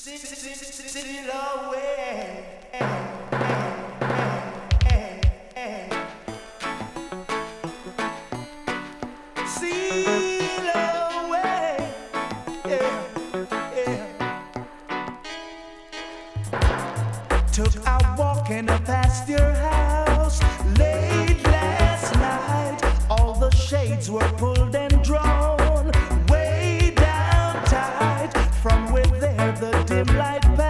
Took a walk in past your house late last night. All the shades were pulled and drawn way down tight. From where there the dim light passed.